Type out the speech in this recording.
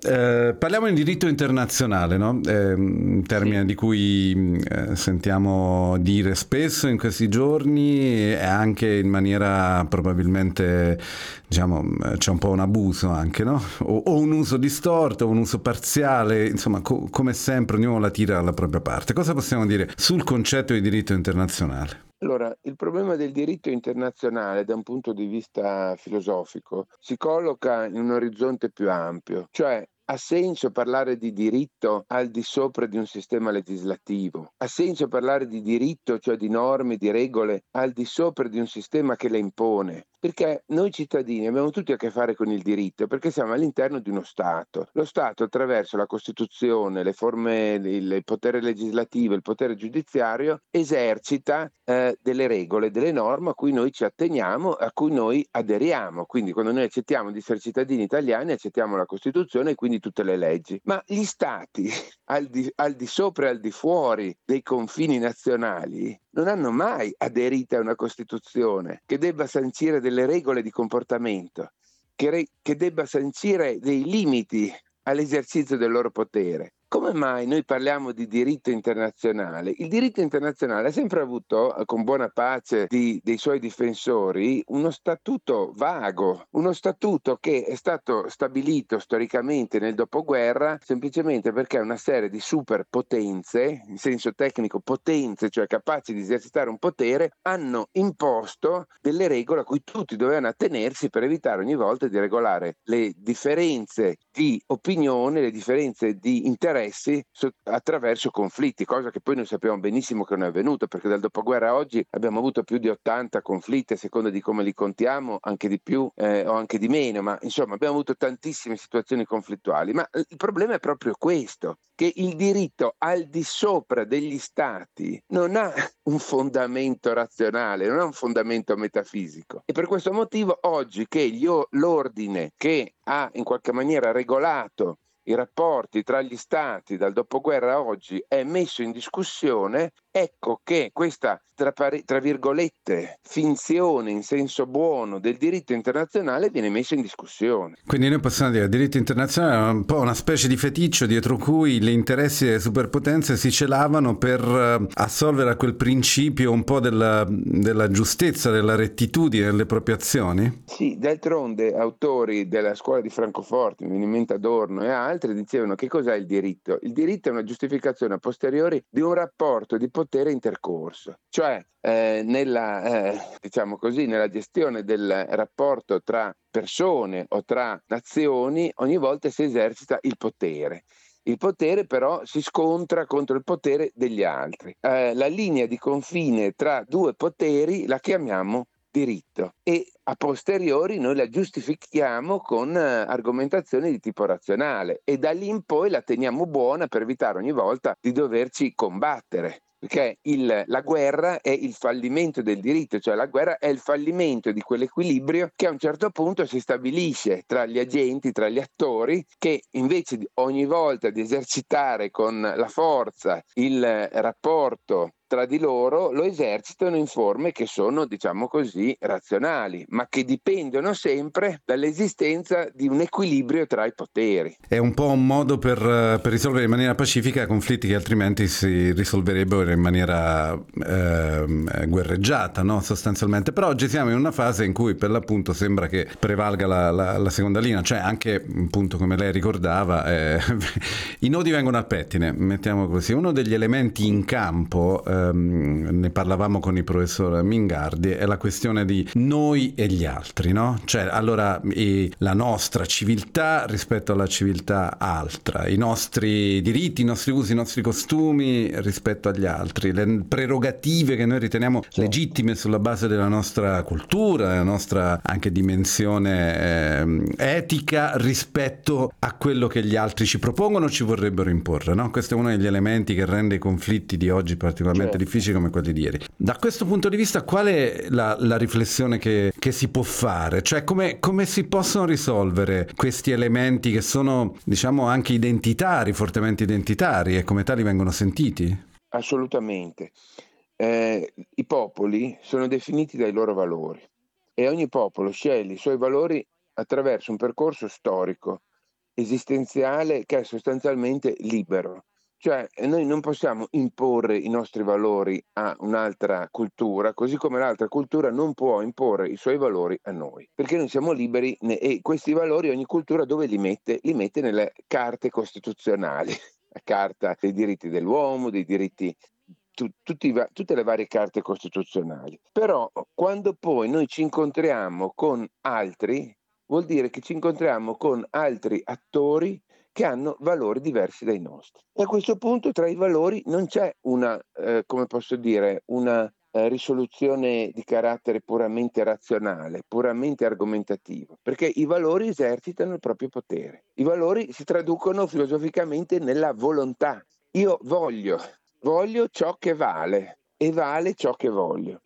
Parliamo di diritto internazionale, no? Un termine Sì, di cui sentiamo dire spesso in questi giorni e anche in maniera probabilmente, diciamo, c'è un po' un abuso anche, no? O un uso distorto, o un uso parziale, insomma, come sempre ognuno la tira dalla propria parte. Cosa possiamo dire sul concetto di diritto internazionale? allora il problema del diritto internazionale da un punto di vista filosofico si colloca in un orizzonte più ampio, cioè ha senso parlare di diritto al di sopra di un sistema legislativo? Ha senso parlare di diritto, cioè di norme, di regole, al di sopra di un sistema che le impone? Perché noi cittadini abbiamo tutti a che fare con il diritto, perché siamo all'interno di uno Stato. Lo Stato attraverso la Costituzione, le forme, il potere legislativo, il potere giudiziario, esercita delle regole, delle norme a cui noi ci atteniamo, a cui noi aderiamo. Quindi quando noi accettiamo di essere cittadini italiani, accettiamo la Costituzione e quindi tutte le leggi. Ma gli Stati al di sopra e al di fuori dei confini nazionali non hanno mai aderito a una Costituzione che debba sancire delle regole di comportamento, che debba sancire dei limiti all'esercizio del loro potere. Come mai noi parliamo di diritto internazionale? Il diritto internazionale ha sempre avuto, con buona pace dei suoi difensori, uno statuto vago, uno statuto che è stato stabilito storicamente nel dopoguerra semplicemente perché una serie di superpotenze, in senso tecnico potenze, cioè capaci di esercitare un potere, hanno imposto delle regole a cui tutti dovevano attenersi per evitare ogni volta di regolare le differenze di opinione, le differenze di interessi attraverso conflitti, cosa che poi noi sappiamo benissimo che non è avvenuto, perché dal dopoguerra a oggi abbiamo avuto più di 80 conflitti, a seconda di come li contiamo, anche di più o anche di meno, ma insomma abbiamo avuto tantissime situazioni conflittuali. Ma il problema è proprio questo, che il diritto al di sopra degli stati non ha un fondamento razionale, non ha un fondamento metafisico. E per questo motivo oggi che l'ordine che ha in qualche maniera regolato i rapporti tra gli stati dal dopoguerra a oggi è messo in discussione, ecco che questa, tra virgolette, finzione in senso buono del diritto internazionale viene messa in discussione. Quindi noi possiamo dire che il diritto internazionale è un po' una specie di feticcio dietro cui gli interessi delle superpotenze si celavano per assolvere a quel principio un po' della giustezza, della rettitudine delle proprie azioni? Sì, d'altronde autori della scuola di Francoforte, mi viene in mente Adorno e altri, dicevano che cos'è il diritto? Il diritto è una giustificazione a posteriori di un rapporto di potere intercorso, cioè diciamo così, nella gestione del rapporto tra persone o tra nazioni, ogni volta si esercita il potere. Il potere però si scontra contro il potere degli altri. La linea di confine tra due poteri la chiamiamo diritto e a posteriori noi la giustifichiamo con argomentazioni di tipo razionale e da lì in poi la teniamo buona per evitare ogni volta di doverci combattere. Perché la guerra è il fallimento del diritto, cioè la guerra è il fallimento di quell'equilibrio che a un certo punto si stabilisce tra gli agenti, tra gli attori, che invece ogni volta di esercitare con la forza il rapporto tra di loro lo esercitano in forme che sono, diciamo così, razionali, ma che dipendono sempre dall'esistenza di un equilibrio tra i poteri. È un po' un modo per risolvere in maniera pacifica conflitti che altrimenti si risolverebbero in maniera guerreggiata, no? Sostanzialmente. Però oggi siamo in una fase in cui per l'appunto sembra che prevalga la seconda linea, cioè anche appunto come lei ricordava, i nodi vengono al pettine, mettiamo così. Uno degli elementi in campo, ne parlavamo con il professor Mingardi, è la questione di noi e gli altri, no? Cioè allora la nostra civiltà rispetto alla civiltà altra, i nostri diritti, i nostri usi, i nostri costumi rispetto agli altri, le prerogative che noi riteniamo Certo. legittime sulla base della nostra cultura, della nostra anche dimensione etica rispetto a quello che gli altri ci propongono o ci vorrebbero imporre, no? Questo è uno degli elementi che rende i conflitti di oggi particolarmente Certo. difficili come quelli di ieri. Da questo punto di vista qual è la riflessione che si può fare? Cioè come si possono risolvere questi elementi che sono, diciamo, anche identitari, fortemente identitari e come tali vengono sentiti? Assolutamente. I popoli sono definiti dai loro valori e ogni popolo sceglie i suoi valori attraverso un percorso storico esistenziale che è sostanzialmente libero. Cioè noi non possiamo imporre i nostri valori a un'altra cultura, così come l'altra cultura non può imporre i suoi valori a noi, perché noi siamo liberi e questi valori ogni cultura dove li mette? Li mette nelle carte costituzionali, la carta dei diritti dell'uomo, dei diritti tutte le varie carte costituzionali. Però quando poi noi ci incontriamo con altri, vuol dire che ci incontriamo con altri attori che hanno valori diversi dai nostri. E a questo punto tra i valori non c'è una, come posso dire, una risoluzione di carattere puramente razionale, puramente argomentativo, perché i valori esercitano il proprio potere. I valori si traducono filosoficamente nella volontà. Io voglio ciò che vale e vale ciò che voglio.